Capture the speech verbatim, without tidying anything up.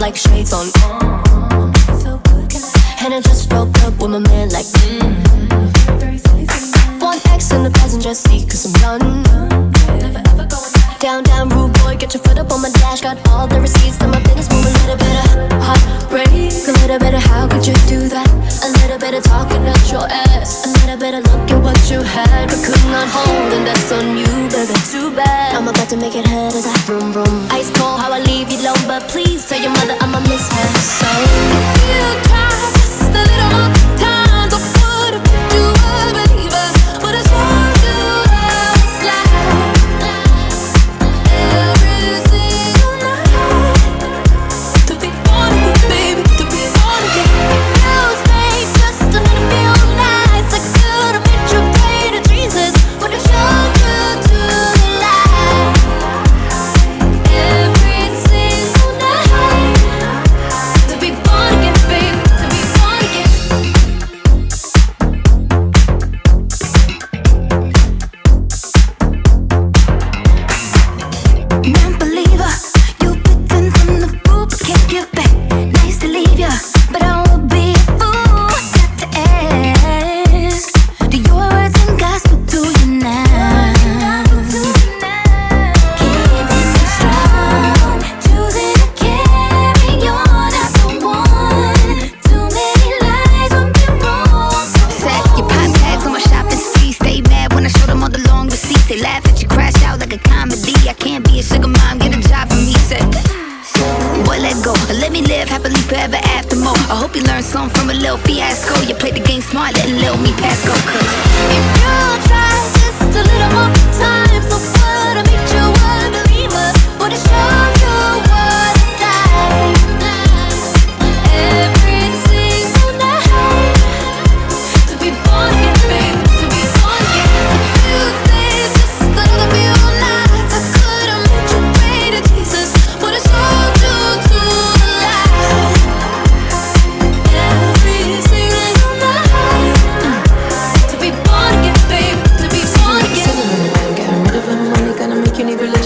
like shades on. And I just broke up with my man like mm. One X in the passenger seat cause I'm done. Down, down, rude boy, get your foot up on my dash. Got all the receipts, and my business move. A little bit of heartbreak, a little bit of how could you do that? A little bit of talking out your ass, a little bit of look at what you had but could not hold, and that's on you, baby, too bad. I'm about to make it head as I vroom vroom. Ice cold how I leave you alone, but please tell your mother I'ma miss her. So if you try just a little more time, don't put a you a believer, but it's hard to Any relationship